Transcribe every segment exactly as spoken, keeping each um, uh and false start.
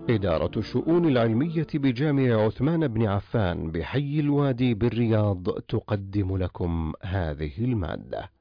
إدارة الشؤون العلمية بجامع عثمان بن عفان بحي الوادي بالرياض تقدم لكم هذه المادة.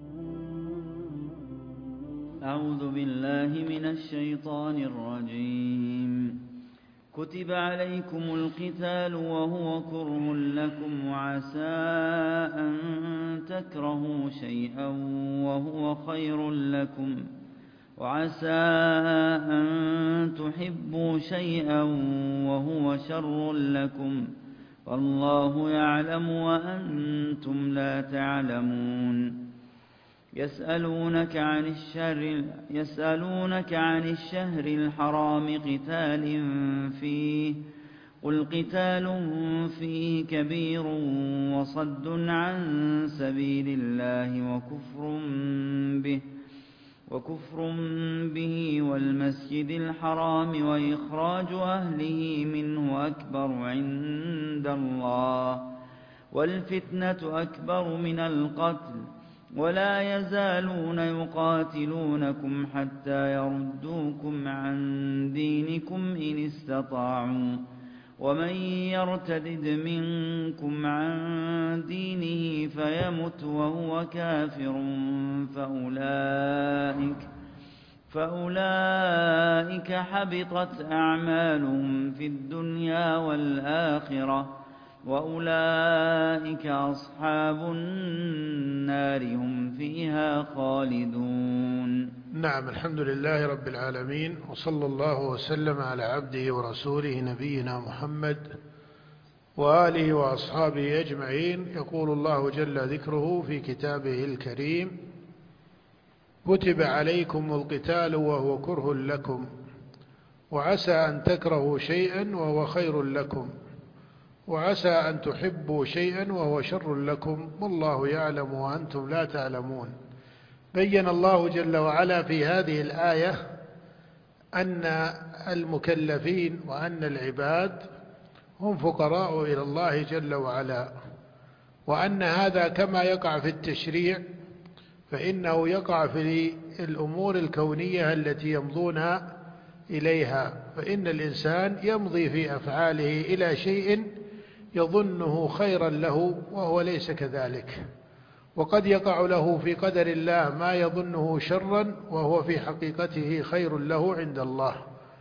أعوذ بالله من الشيطان الرجيم. كتب عليكم القتال وهو كره لكم وعسى أن تكرهوا شيئا وهو خير لكم وعسى أن تحبوا شيئا وهو شر لكم والله يعلم وأنتم لا تعلمون. يسألونك عن الشهر يسألونك عن الشهر الحرام قتال فيه قل قتال فيه كبير وصد عن سبيل الله وكفر به وكفر به والمسجد الحرام وإخراج أهله منه أكبر عند الله والفتنة أكبر من القتل ولا يزالون يقاتلونكم حتى يردوكم عن دينكم إن استطاعوا ومن يرتد منكم عن دينه فيمت وهو كافر فأولئك, فأولئك حبطت أعمالهم في الدنيا والآخرة وأولئك أصحاب النار هم فيها خالدون. نعم، الحمد لله رب العالمين، وصلى الله وسلم على عبده ورسوله نبينا محمد وآله وأصحابه أجمعين. يقول الله جل ذكره في كتابه الكريم: كتب عليكم القتال وهو كره لكم وعسى أن تكرهوا شيئا وهو خير لكم وعسى أن تحبوا شيئا وهو شر لكم والله يعلم وأنتم لا تعلمون. بين الله جل وعلا في هذه الآية أن المكلفين وأن العباد هم فقراء إلى الله جل وعلا، وأن هذا كما يقع في التشريع فإنه يقع في الأمور الكونية التي يمضون إليها، فإن الإنسان يمضي في أفعاله إلى شيء يظنه خيرا له وهو ليس كذلك، وقد يقع له في قدر الله ما يظنه شرا وهو في حقيقته خير له عند الله.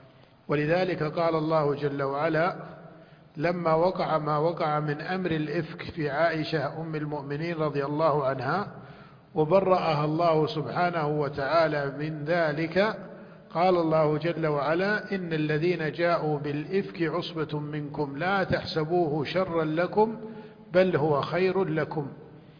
ولذلك قال الله جل وعلا لما وقع ما وقع من أمر الإفك في عائشة أم المؤمنين رضي الله عنها وبرأها الله سبحانه وتعالى من ذلك، قال الله جل وعلا: إن الذين جاءوا بالإفك عصبة منكم لا تحسبوه شرا لكم بل هو خير لكم.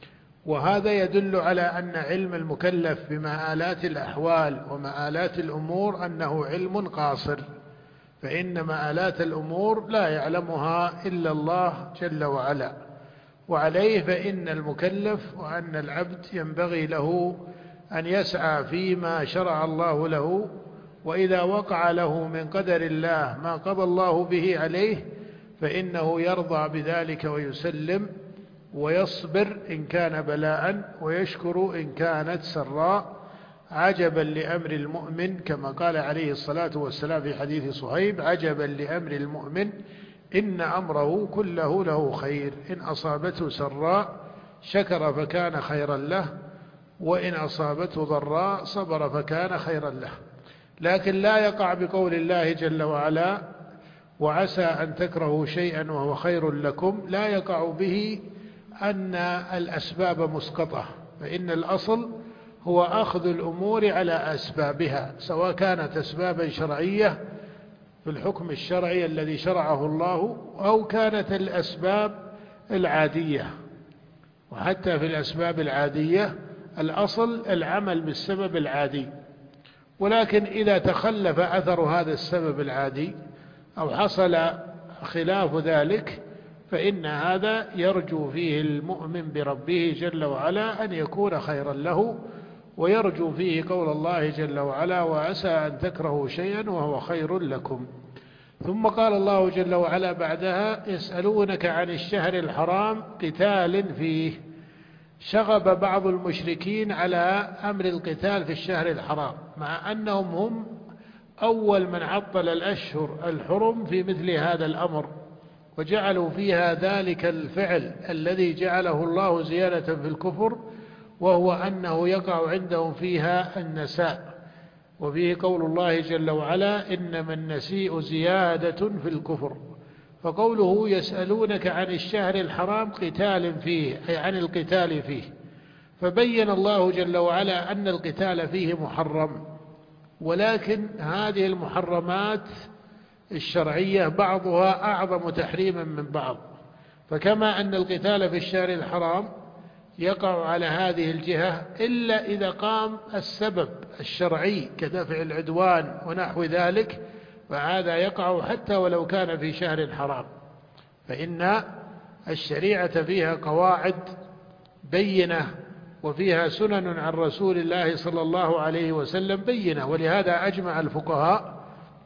وهذا يدل على أن علم المكلف بمآلات الأحوال ومآلات الأمور أنه علم قاصر، فإن مآلات الأمور لا يعلمها إلا الله جل وعلا. وعليه فإن المكلف وأن العبد ينبغي له أن يسعى فيما شرع الله له، وإذا وقع له من قدر الله ما قضى الله به عليه فإنه يرضى بذلك ويسلم ويصبر إن كان بلاء ويشكر إن كانت سراء. عجبا لأمر المؤمن، كما قال عليه الصلاة والسلام في حديث صهيب: عجبا لأمر المؤمن إن أمره كله له خير، إن أصابته سراء شكر فكان خيرا له وإن أصابته ضراء صبر فكان خيرا له. لكن لا يقع بقول الله جل وعلا وعسى أن تكرهوا شيئا وهو خير لكم، لا يقع به أن الأسباب مسقطة، فإن الأصل هو أخذ الأمور على أسبابها، سواء كانت أسبابا شرعية في الحكم الشرعي الذي شرعه الله أو كانت الأسباب العادية. وحتى في الأسباب العادية الأصل العمل بالسبب العادي، ولكن إذا تخلف أثر هذا السبب العادي أو حصل خلاف ذلك فإن هذا يرجو فيه المؤمن بربه جل وعلا أن يكون خيرا له، ويرجو فيه قول الله جل وعلا: وعسى أن تكرهوا شيئا وهو خير لكم. ثم قال الله جل وعلا بعدها: يسألونك عن الشهر الحرام قتال فيه. شغب بعض المشركين على أمر القتال في الشهر الحرام، مع أنهم هم أول من عطل الأشهر الحرم في مثل هذا الأمر، وجعلوا فيها ذلك الفعل الذي جعله الله زيادة في الكفر، وهو أنه يقع عندهم فيها النساء. وفيه قول الله جل وعلا: إنما النسيء زيادة في الكفر. فقوله: يسألونك عن الشهر الحرام قتال فيه، أي عن القتال فيه، فبين الله جل وعلا أن القتال فيه محرم، ولكن هذه المحرمات الشرعية بعضها أعظم تحريما من بعض. فكما أن القتال في الشهر الحرام يقع على هذه الجهة إلا إذا قام السبب الشرعي كدفع العدوان ونحو ذلك، فهذا يقع حتى ولو كان في شهر حرام، فإن الشريعة فيها قواعد بينة وفيها سنن عن رسول الله صلى الله عليه وسلم بينة. ولهذا أجمع الفقهاء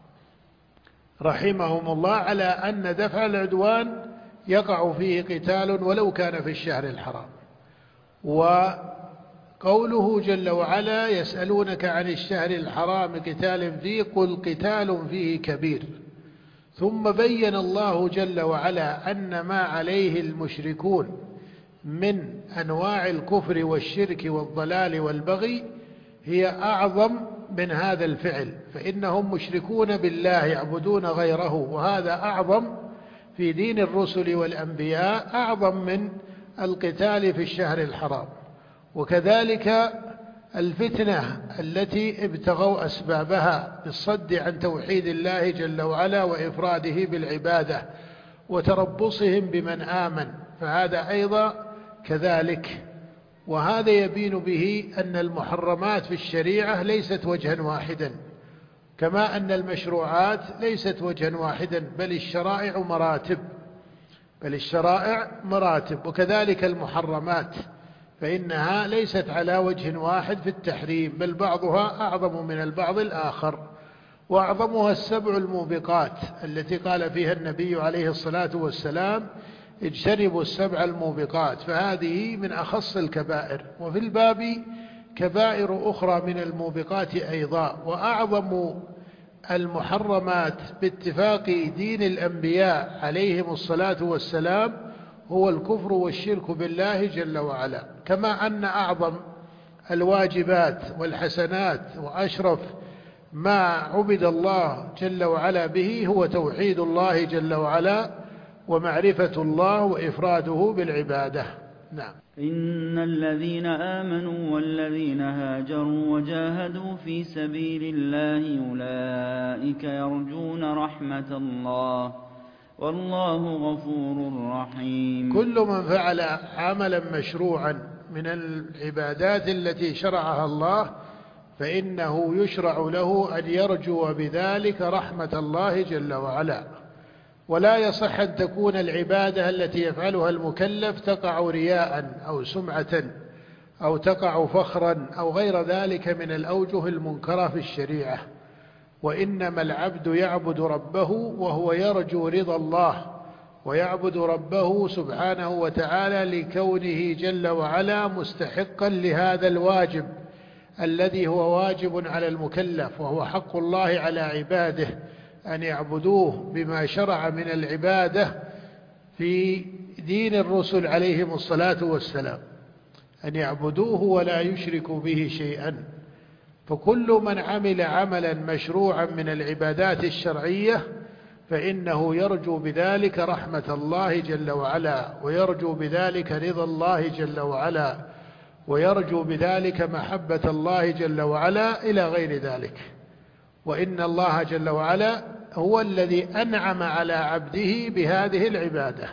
رحمهم الله على أن دفع العدوان يقع فيه قتال ولو كان في الشهر الحرام. وقوله جل وعلا: يسألونك عن الشهر الحرام قتال فيه، قل قتال فيه كبير. ثم بين الله جل وعلا أن ما عليه المشركون من أنواع الكفر والشرك والضلال والبغي هي أعظم من هذا الفعل، فإنهم مشركون بالله يعبدون غيره، وهذا أعظم في دين الرسل والأنبياء، أعظم من القتال في الشهر الحرام. وكذلك الفتنة التي ابتغوا أسبابها بالصد عن توحيد الله جل وعلا وإفراده بالعبادة وتربصهم بمن آمن، فهذا أيضا كذلك. وهذا يبين به أن المحرمات في الشريعة ليست وجها واحدا، كما أن المشروعات ليست وجها واحدا، بل الشرائع مراتب بل الشرائع مراتب وكذلك المحرمات، فإنها ليست على وجه واحد في التحريم، بل بعضها أعظم من البعض الآخر. وأعظمها السبع الموبقات التي قال فيها النبي عليه الصلاة والسلام: اجتنبوا السبع الموبقات، فهذه من أخص الكبائر. وفي الباب كبائر أخرى من الموبقات أيضا. وأعظم المحرمات باتفاق دين الأنبياء عليهم الصلاة والسلام هو الكفر والشرك بالله جل وعلا، كما أن أعظم الواجبات والحسنات وأشرف ما عبد الله جل وعلا به هو توحيد الله جل وعلا ومعرفة الله وإفراده بالعبادة. نعم. إن الذين آمنوا والذين هاجروا وجاهدوا في سبيل الله أولئك يرجون رحمة الله والله غفور رحيم. كل من فعل عملا مشروعا من العبادات التي شرعها الله فإنه يشرع له أن يرجو بذلك رحمة الله جل وعلا. ولا يصح أن تكون العبادة التي يفعلها المكلف تقع رياء أو سمعة أو تقع فخرا أو غير ذلك من الأوجه المنكرة في الشريعة، وإنما العبد يعبد ربه وهو يرجو رضا الله، ويعبد ربه سبحانه وتعالى لكونه جل وعلا مستحقا لهذا الواجب الذي هو واجب على المكلف، وهو حق الله على عباده أن يعبدوه بما شرع من العبادة في دين الرسل عليهم الصلاة والسلام، أن يعبدوه ولا يشركوا به شيئا. فكل من عمل عملا مشروعا من العبادات الشرعية فإنه يرجو بذلك رحمة الله جل وعلا، ويرجو بذلك رضا الله جل وعلا، ويرجو بذلك محبة الله جل وعلا إلى غير ذلك. وإن الله جل وعلا هو الذي أنعم على عبده بهذه العبادة،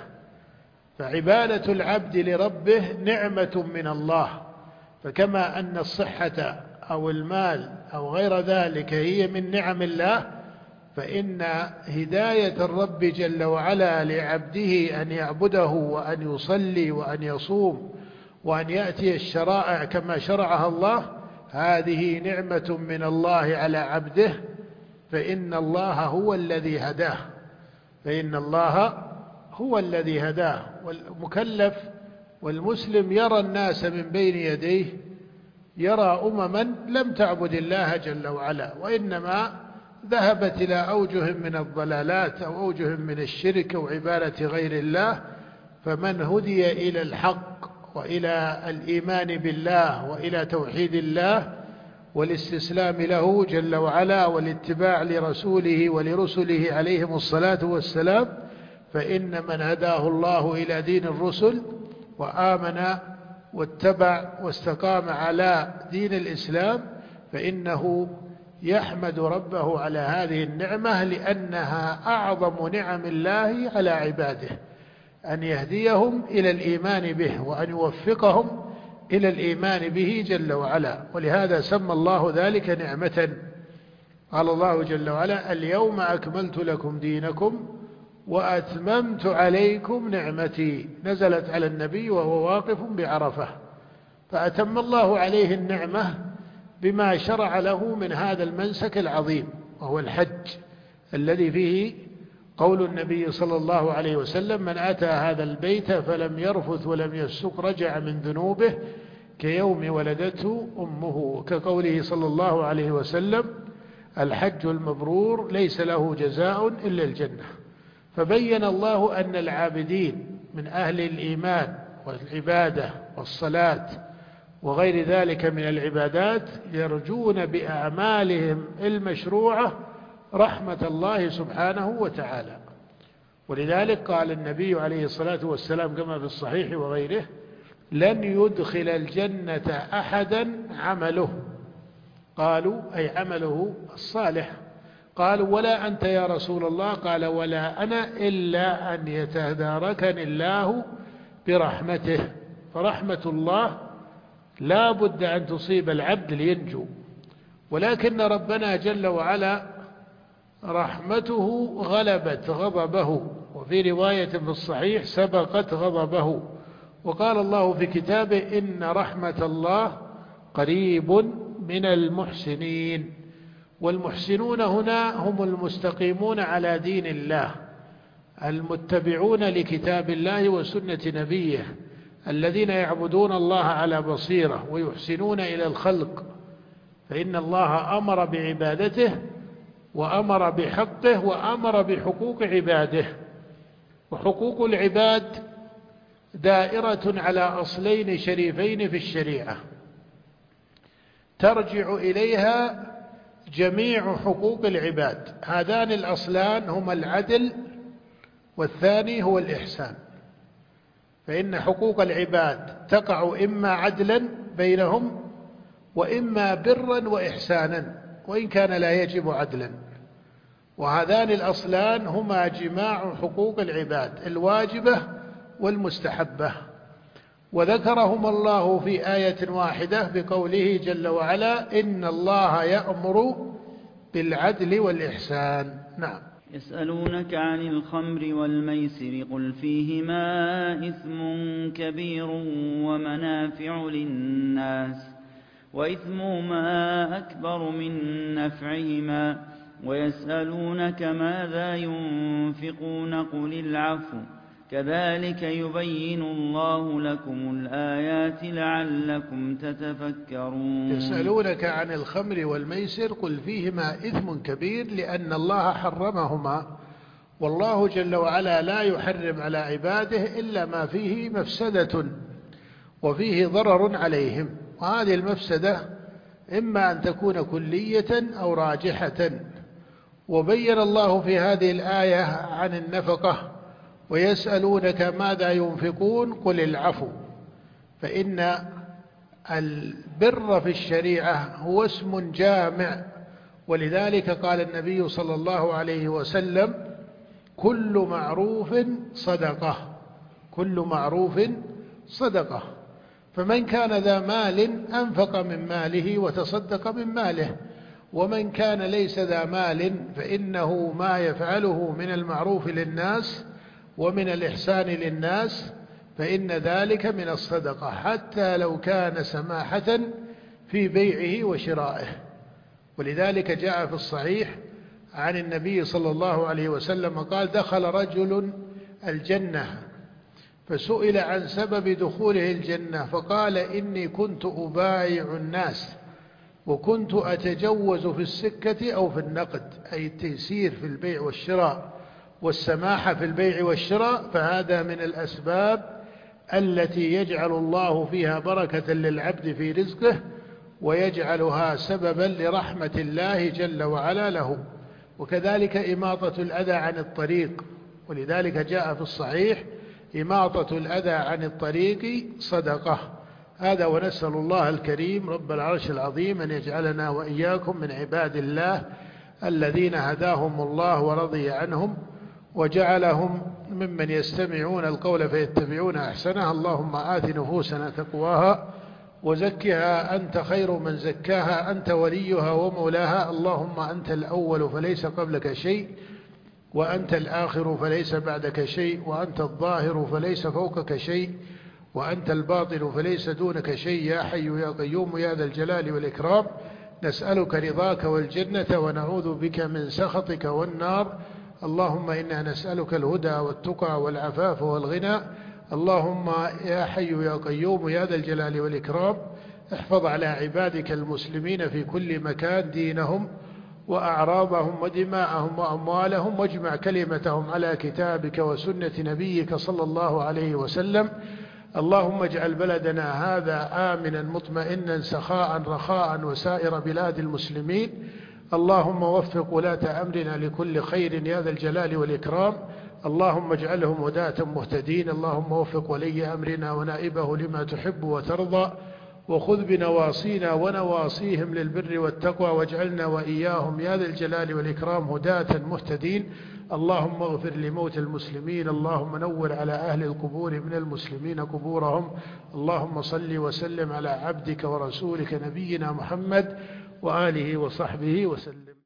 فعبادة العبد لربه نعمة من الله. فكما أن الصحة أو المال أو غير ذلك هي من نعم الله، فإن هداية الرب جل وعلا لعبده أن يعبده وأن يصلي وأن يصوم وأن يأتي الشرائع كما شرعها الله، هذه نعمة من الله على عبده، فإن الله هو الذي هداه فإن الله هو الذي هداه. والمكلف والمسلم يرى الناس من بين يديه، يرى أمما لم تعبد الله جل وعلا، وإنما ذهبت إلى أوجه من الضلالات أو أوجه من الشرك أو عبادة غير الله. فمن هدي إلى الحق وإلى الإيمان بالله وإلى توحيد الله والاستسلام له جل وعلا والاتباع لرسوله ولرسله عليهم الصلاة والسلام، فإن من هداه الله إلى دين الرسل وآمن واتبع واستقام على دين الإسلام فإنه يحمد ربه على هذه النعمة، لأنها أعظم نعم الله على عباده، أن يهديهم إلى الإيمان به وأن يوفقهم إلى الإيمان به جل وعلا. ولهذا سمى الله ذلك نعمة. قال الله جل وعلا: اليوم أكملت لكم دينكم وأتممت عليكم نعمتي. نزلت على النبي وهو واقف بعرفة، فأتم الله عليه النعمة بما شرع له من هذا المنسك العظيم، وهو الحج، الذي فيه قول النبي صلى الله عليه وسلم: من أتى هذا البيت فلم يرفث ولم يفسق رجع من ذنوبه كيوم ولدته أمه، كقوله صلى الله عليه وسلم: الحج المبرور ليس له جزاء إلا الجنة. فبين الله أن العابدين من أهل الإيمان والعبادة والصلاة وغير ذلك من العبادات يرجون بأعمالهم المشروعة رحمة الله سبحانه وتعالى. ولذلك قال النبي عليه الصلاة والسلام كما في الصحيح وغيره: لن يدخل الجنة أحدا عمله. قالوا: أي عمله الصالح. قالوا: ولا أنت يا رسول الله؟ قال: ولا أنا إلا أن يتداركني الله برحمته. فرحمة الله لا بد أن تصيب العبد لينجو، ولكن ربنا جل وعلا رحمته غلبت غضبه، وفي رواية في الصحيح سبقت غضبه. وقال الله في كتابه: إن رحمة الله قريب من المحسنين. والمحسنون هنا هم المستقيمون على دين الله، المتبعون لكتاب الله وسنة نبيه، الذين يعبدون الله على بصيرة ويحسنون إلى الخلق، فإن الله أمر بعبادته وأمر بحقه وأمر بحقوق عباده. وحقوق العباد دائرة على أصلين شريفين في الشريعة ترجع إليها جميع حقوق العباد. هذان الأصلان هما العدل والثاني هو الإحسان. فإن حقوق العباد تقع إما عدلا بينهم وإما برا وإحسانا، وإن كان لا يجب عدلا. وهذان الأصلان هما جماع حقوق العباد الواجبة والمستحبة، وذكرهما الله في آية واحدة بقوله جل وعلا: إن الله يأمر بالعدل والإحسان. نعم. يسألونك عن الخمر والميسر قل فيهما إثم كبير ومنافع للناس وإثمهما أكبر من نفعهما ويسألونك ماذا ينفقون قل العفو كذلك يبين الله لكم الآيات لعلكم تتفكرون. يسألونك عن الخمر والميسر قل فيهما إثم كبير، لأن الله حرمهما، والله جل وعلا لا يحرم على عباده إلا ما فيه مفسدة وفيه ضرر عليهم، وهذه المفسدة إما أن تكون كلية أو راجحة. وبين الله في هذه الآية عن النفقة: ويسألونك ماذا ينفقون قل العفو. فإن البر في الشريعة هو اسم جامع، ولذلك قال النبي صلى الله عليه وسلم: كل معروف صدقة، كل معروف صدقة. فمن كان ذا مال أنفق من ماله وتصدق من ماله، ومن كان ليس ذا مال فإنه ما يفعله من المعروف للناس ومن الإحسان للناس فإن ذلك من الصدقة، حتى لو كان سماحة في بيعه وشرائه. ولذلك جاء في الصحيح عن النبي صلى الله عليه وسلم قال: دخل رجل الجنة فسئل عن سبب دخوله الجنة فقال: إني كنت أبايع الناس وكنت أتجوز في السكة أو في النقد، أي التيسير في البيع والشراء والسماحة في البيع والشراء، فهذا من الأسباب التي يجعل الله فيها بركة للعبد في رزقه، ويجعلها سببا لرحمة الله جل وعلا له. وكذلك إماطة الأذى عن الطريق، ولذلك جاء في الصحيح: إماطة الأذى عن الطريق صدقة. هذا، ونسأل الله الكريم رب العرش العظيم أن يجعلنا وإياكم من عباد الله الذين هداهم الله ورضي عنهم، وجعلهم ممن يستمعون القول فيتبعون أحسنه. اللهم آت نفوسنا تقواها وزكها أنت خير من زكاها، أنت وليها ومولاها. اللهم أنت الأول فليس قبلك شيء، وأنت الآخر فليس بعدك شيء، وأنت الظاهر فليس فوقك شيء، وأنت الباطن فليس دونك شيء، يا حي يا قيوم يا ذا الجلال والإكرام. نسألك رضاك والجنة، ونعوذ بك من سخطك والنار. اللهم إنا نسألك الهدى والتقى والعفاف والغنى. اللهم يا حي يا قيوم يا ذا الجلال والإكرام، احفظ على عبادك المسلمين في كل مكان دينهم وأعراضهم ودماءهم وأموالهم، واجمع كلمتهم على كتابك وسنة نبيك صلى الله عليه وسلم. اللهم اجعل بلدنا هذا آمنا مطمئنا سخاء رخاء، وسائر بلاد المسلمين. اللهم وفق ولاة أمرنا لكل خير يا ذا الجلال والإكرام. اللهم اجعلهم هداة مهتدين. اللهم وفق ولي أمرنا ونائبه لما تحب وترضى، وخذ بنواصينا ونواصيهم للبر والتقوى، واجعلنا وإياهم يا ذا الجلال والإكرام هداة مهتدين. اللهم اغفر لموتى المسلمين. اللهم نور على أهل القبور من المسلمين قبورهم. اللهم صل وسلم على عبدك ورسولك نبينا محمد وآله وصحبه وسلم.